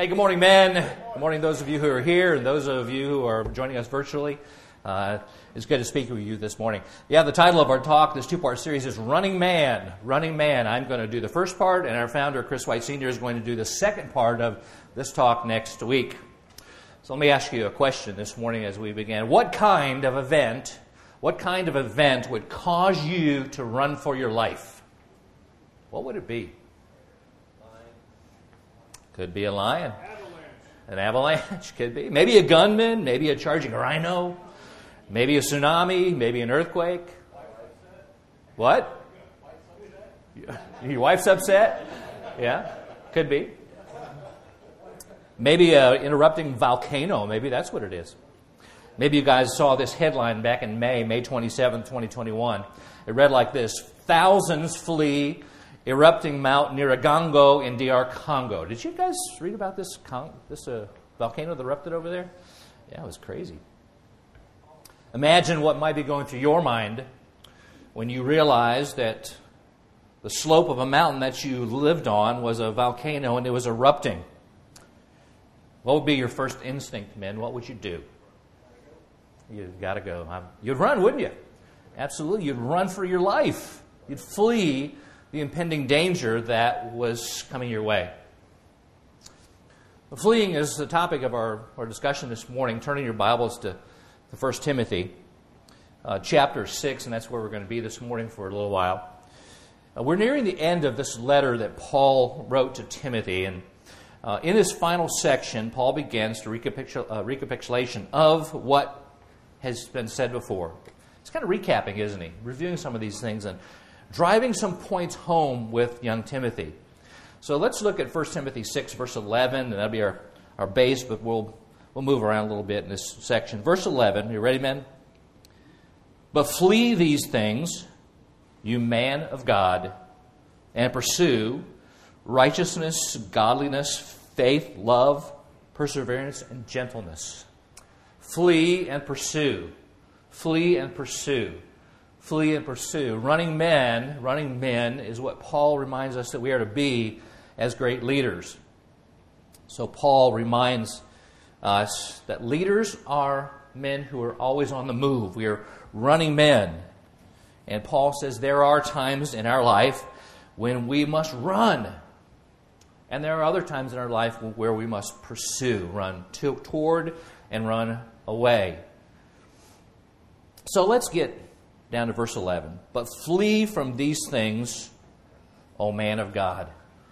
Hey, good morning, men. Good morning, those of you who are here and those of you who are joining us virtually. It's good to speak with you this morning. The title of our talk, this two-part series, is Running Man. Running Man. I'm going to do the first part, and our founder, Chris White Sr., is going to do the second part of this talk next week. So let me ask you a question this morning as we begin. What kind of event would cause you to run for your life? What would it be? Could be a lion. An avalanche could be. Maybe a gunman, maybe a charging rhino, maybe a tsunami, maybe an earthquake. What? Your wife's upset? Yeah, could be. Maybe an interrupting volcano. Maybe that's what it is. Maybe you guys saw this headline back in May 27th, 2021. It read like this: thousands flee erupting Mount Nyiragongo in DR Congo. Did you guys read about this volcano that erupted over there? Yeah, it was crazy. Imagine what might be going through your mind when you realize that the slope of a mountain that you lived on was a volcano and it was erupting. What would be your first instinct, men? What would you do? You've got to go. You'd run, wouldn't you? Absolutely. You'd run for your life. You'd flee the impending danger that was coming your way. Fleeing is the topic of our discussion this morning. Turning your Bibles to 1 Timothy chapter 6, and that's where we're going to be this morning for a little while. We're nearing the end of this letter that Paul wrote to Timothy, and in this final section, Paul begins to recapitulation of what has been said before. It's kind of recapping, isn't he? Reviewing some of these things and driving some points home with young Timothy. So let's look at 1 Timothy 6, verse 11, and that'll be our base, but we'll move around a little bit in this section. Verse 11, you ready, men? But flee these things, you man of God, and pursue righteousness, godliness, faith, love, perseverance, and gentleness. Flee and pursue. Flee and pursue. Flee and pursue. Running men is what Paul reminds us that we are to be as great leaders. So Paul reminds us that leaders are men who are always on the move. We are running men. And Paul says there are times in our life when we must run. And there are other times in our life where we must pursue, run toward and run away. So let's get down to verse 11. But flee from these things, O man of God.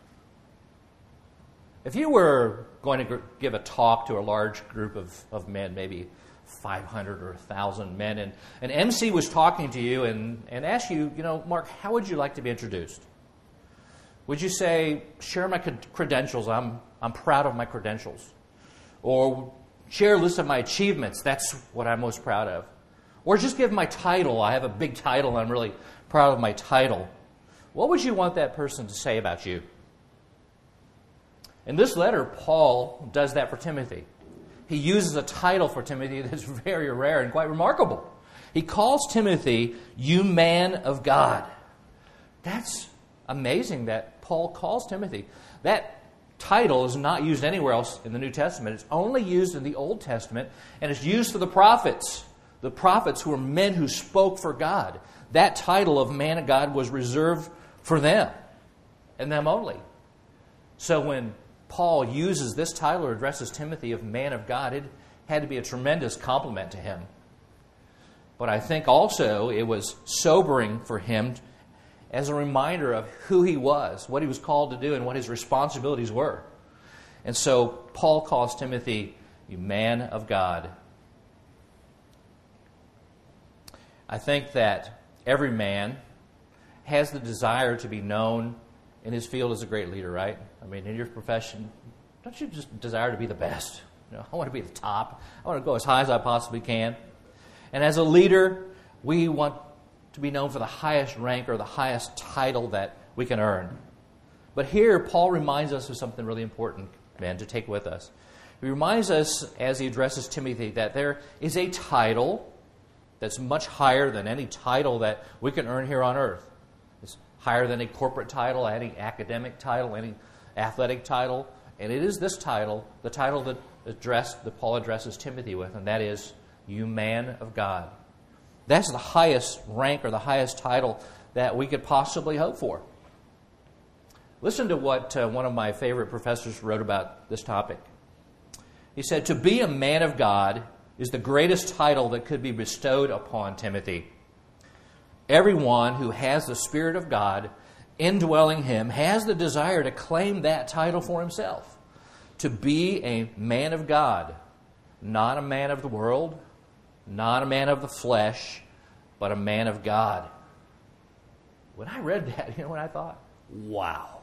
If you were going to give a talk to a large group of men, maybe 500 or 1,000 men, and an MC was talking to you and asked you, Mark, how would you like to be introduced? Would you say, share my credentials, I'm proud of my credentials? Or share a list of my achievements, that's what I'm most proud of? Or just give my title. I have a big title. I'm really proud of my title. What would you want that person to say about you? In this letter, Paul does that for Timothy. He uses a title for Timothy that's very rare and quite remarkable. He calls Timothy, you man of God. That's amazing that Paul calls Timothy. That title is not used anywhere else in the New Testament. It's only used in the Old Testament, and it's used for the prophets. The prophets who were men who spoke for God. That title of man of God was reserved for them and them only. So when Paul uses this title or addresses Timothy of man of God, it had to be a tremendous compliment to him. But I think also it was sobering for him as a reminder of who he was, what he was called to do, and what his responsibilities were. And so Paul calls Timothy, you man of God. I think that every man has the desire to be known in his field as a great leader, right? I mean, in your profession, don't you just desire to be the best? I want to be the top. I want to go as high as I possibly can. And as a leader, we want to be known for the highest rank or the highest title that we can earn. But here, Paul reminds us of something really important, man, to take with us. He reminds us, as he addresses Timothy, that there is a title that's much higher than any title that we can earn here on earth. It's higher than a corporate title, any academic title, any athletic title, And it is this title, the title that Paul addresses Timothy with, and that is, you man of God. That's the highest rank or the highest title that we could possibly hope for. Listen to what one of my favorite professors wrote about this topic. He said, to be a man of God is the greatest title that could be bestowed upon Timothy. Everyone who has the Spirit of God indwelling him has the desire to claim that title for himself. To be a man of God, not a man of the world, not a man of the flesh, but a man of God. When I read that, you know what I thought? Wow.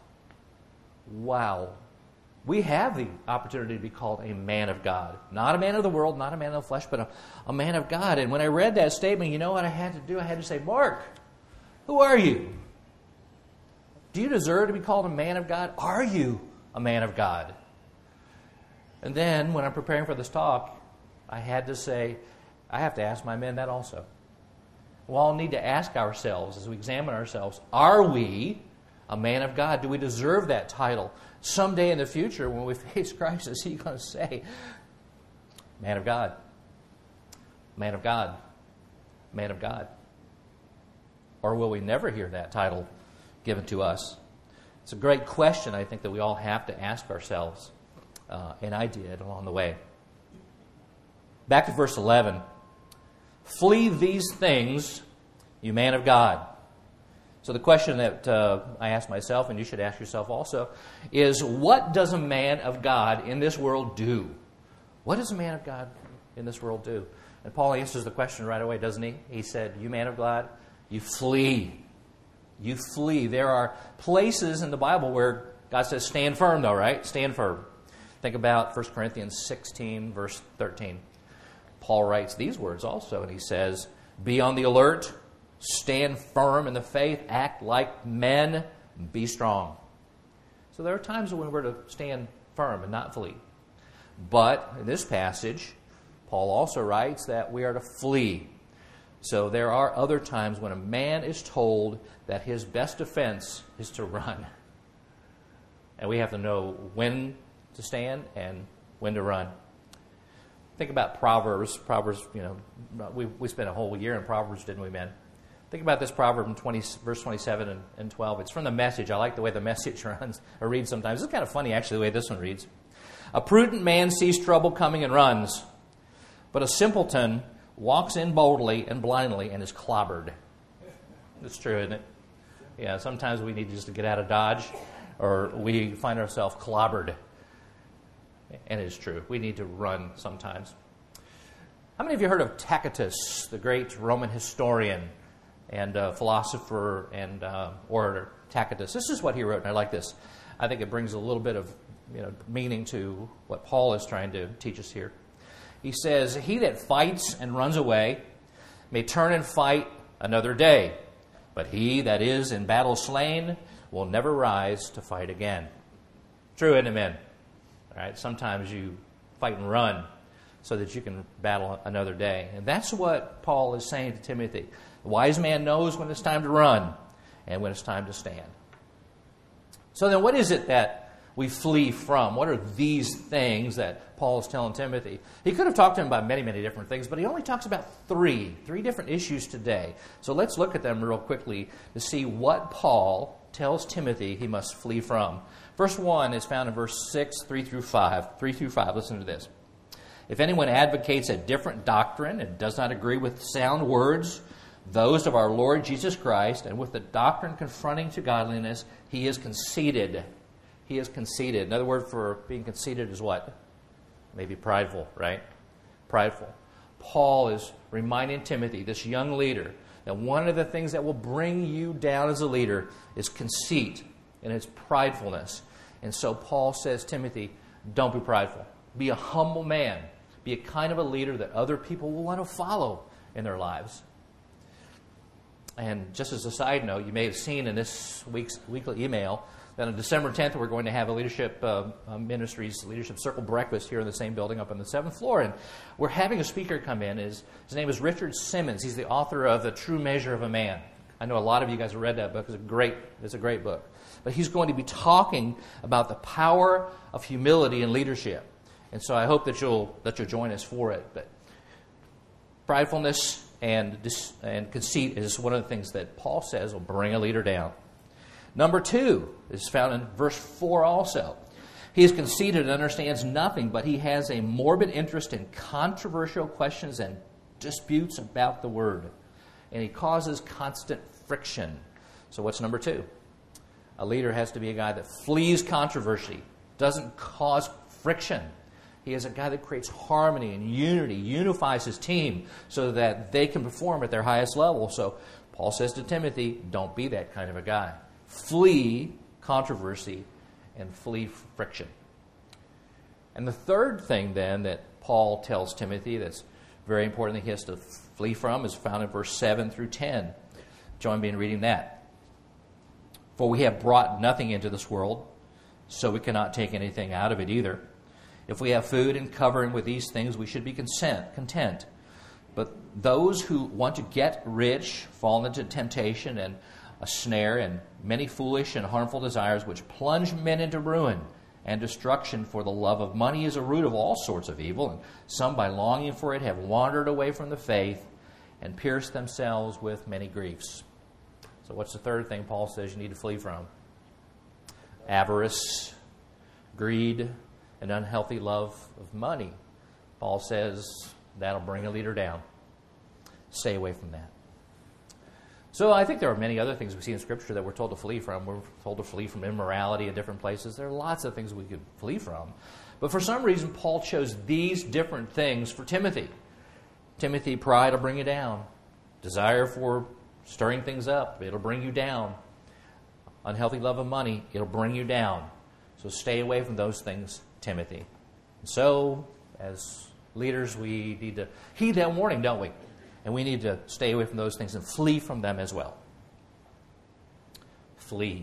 We have the opportunity to be called a man of God. Not a man of the world, not a man of the flesh, but a man of God. And when I read that statement, you know what I had to do? I had to say, Mark, who are you? Do you deserve to be called a man of God? Are you a man of God? And then, when I'm preparing for this talk, I had to say, I have to ask my men that also. We all need to ask ourselves, as we examine ourselves, are we a man of God? Do we deserve that title? Someday in the future, when we face Christ, is He going to say, man of God, man of God, man of God? Or will we never hear that title given to us? It's a great question, I think, that we all have to ask ourselves. And I did along the way. Back to verse 11. Flee these things, you man of God. So the question that I ask myself, and you should ask yourself also, is what does a man of God in this world do? What does a man of God in this world do? And Paul answers the question right away, doesn't he? He said, you man of God, you flee. You flee. There are places in the Bible where God says, stand firm though, right? Stand firm. Think about 1 Corinthians 16, verse 13. Paul writes these words also, and he says, be on the alert, stand firm in the faith, act like men, be strong. So there are times when we're to stand firm and not flee. But in this passage, Paul also writes that we are to flee. So there are other times when a man is told that his best defense is to run. And we have to know when to stand and when to run. Think about Proverbs. Proverbs, we spent a whole year in Proverbs, didn't we, men? Think about this proverb in verse 27 and 12. It's from the Message. I like the way the Message runs or reads sometimes. It's kind of funny, actually, the way this one reads. A prudent man sees trouble coming and runs, but a simpleton walks in boldly and blindly and is clobbered. It's true, isn't it? Yeah, sometimes we need just to get out of Dodge, or we find ourselves clobbered. And it is true. We need to run sometimes. How many of you heard of Tacitus, the great Roman historian and philosopher and orator? Tacitus. This is what he wrote, and I like this. I think it brings a little bit of meaning to what Paul is trying to teach us here. He says, he that fights and runs away may turn and fight another day, but he that is in battle slain will never rise to fight again. True, isn't it, men? All right, sometimes you fight and run so that you can battle another day. And that's what Paul is saying to Timothy. The wise man knows when it's time to run and when it's time to stand. So then what is it that we flee from? What are these things that Paul is telling Timothy? He could have talked to him about many, many different things, but he only talks about three different issues today. So let's look at them real quickly to see what Paul tells Timothy he must flee from. First one is found in verse 6, 3 through 5. 3 through 5, listen to this. If anyone advocates a different doctrine and does not agree with sound words, those of our Lord Jesus Christ, and with the doctrine confronting to godliness, he is conceited. He is conceited. Another word for being conceited is what? Maybe prideful, right? Prideful. Paul is reminding Timothy, this young leader, that one of the things that will bring you down as a leader is conceit and it's pridefulness. And so Paul says, Timothy, don't be prideful. Be a humble man. Be a kind of a leader that other people will want to follow in their lives. And just as a side note, you may have seen in this week's weekly email that on December 10th, we're going to have a Leadership Ministries Leadership Circle breakfast here in the same building up on the 7th floor. And we're having a speaker come in. His name is Richard Simmons. He's the author of The True Measure of a Man. I know a lot of you guys have read that book. It's a great book. But he's going to be talking about the power of humility in leadership. And so I hope that you'll join us for it. But pridefulness and conceit is one of the things that Paul says will bring a leader down. Number 2 is found in verse 4 also. He is conceited and understands nothing, but he has a morbid interest in controversial questions and disputes about the word. And he causes constant friction. So what's number 2? A leader has to be a guy that flees controversy, doesn't cause friction. He is a guy that creates harmony and unity, unifies his team so that they can perform at their highest level. So Paul says to Timothy, don't be that kind of a guy. Flee controversy and flee friction. And the third thing then that Paul tells Timothy that's very important that he has to flee from is found in verse 7 through 10. Join me in reading that. For we have brought nothing into this world, so we cannot take anything out of it either. If we have food and covering with these things, we should be content. But those who want to get rich fall into temptation and a snare and many foolish and harmful desires which plunge men into ruin and destruction. For the love of money is a root of all sorts of evil, and some by longing for it have wandered away from the faith and pierced themselves with many griefs. So what's the third thing Paul says you need to flee from? Avarice, greed, an unhealthy love of money. Paul says that'll bring a leader down. Stay away from that. So I think there are many other things we see in Scripture that we're told to flee from. We're told to flee from immorality in different places. There are lots of things we could flee from. But for some reason, Paul chose these different things for Timothy. Timothy, pride will bring you down. Desire for stirring things up, it'll bring you down. Unhealthy love of money, it'll bring you down. So stay away from those things, Timothy. So, as leaders, we need to heed that warning, don't we? And we need to stay away from those things and flee from them as well. Flee.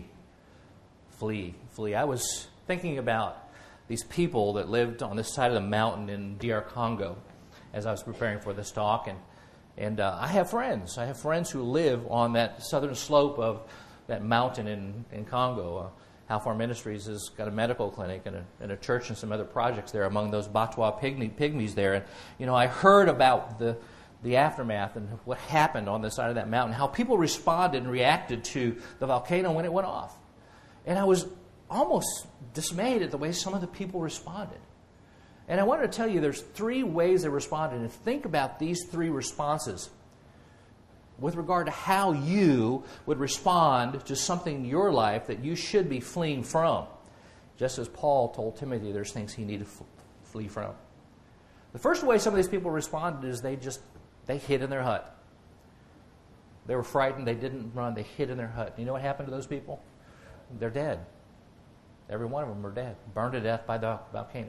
I was thinking about these people that lived on this side of the mountain in DR Congo as I was preparing for this talk. And I have friends. I have friends who live on that southern slope of that mountain in Congo. Half Our Ministries has got a medical clinic and a church and some other projects there among those Batwa pygmies there. And, I heard about the aftermath and what happened on the side of that mountain, how people responded and reacted to the volcano when it went off. And I was almost dismayed at the way some of the people responded. And I wanted to tell you there's 3 ways they responded. And think about these 3 responses with regard to how you would respond to something in your life that you should be fleeing from. Just as Paul told Timothy there's things he needed to flee from. The first way some of these people responded is they hid in their hut. They were frightened. They didn't run. They hid in their hut. You know what happened to those people? They're dead. Every one of them are dead, burned to death by the volcano.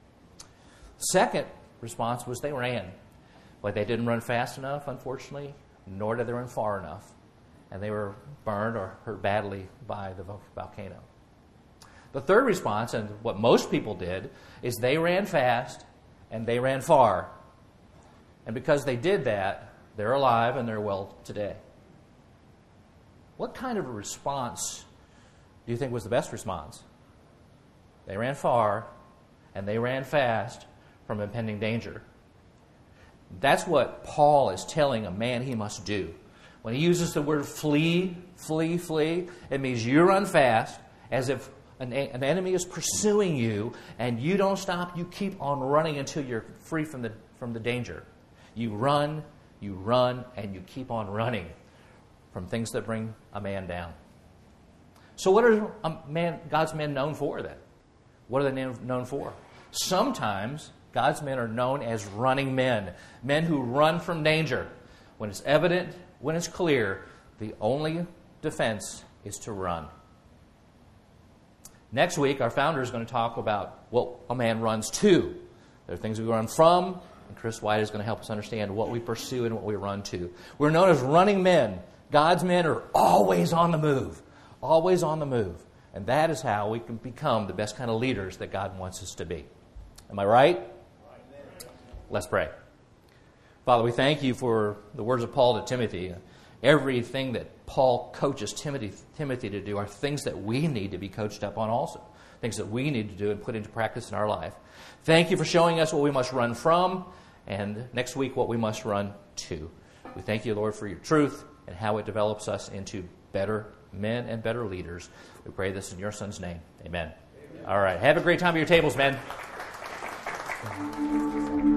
Second response was they ran. But they didn't run fast enough, unfortunately, nor did they run far enough. And they were burned or hurt badly by the volcano. The third response, and what most people did, is they ran fast and they ran far. And because they did that, they're alive and they're well today. What kind of a response do you think was the best response? They ran far and they ran fast from impending danger. That's what Paul is telling a man he must do. When he uses the word flee, it means you run fast as if an enemy is pursuing you and you don't stop, you keep on running until you're free from the danger. You run, and you keep on running from things that bring a man down. So what are God's men known for then? What are they known for? Sometimes God's men are known as running men. Men who run from danger. When it's evident, when it's clear, the only defense is to run. Next week, our founder is going to talk about what a man runs to. There are things we run from, and Chris White is going to help us understand what we pursue and what we run to. We're known as running men. God's men are always on the move. Always on the move. And that is how we can become the best kind of leaders that God wants us to be. Am I right? Let's pray. Father, we thank you for the words of Paul to Timothy. Everything that Paul coaches Timothy to do are things that we need to be coached up on also. Things that we need to do and put into practice in our life. Thank you for showing us what we must run from, and next week what we must run to. We thank you, Lord, for your truth and how it develops us into better men and better leaders. We pray this in your Son's name. Amen. All right. Have a great time at your tables, men.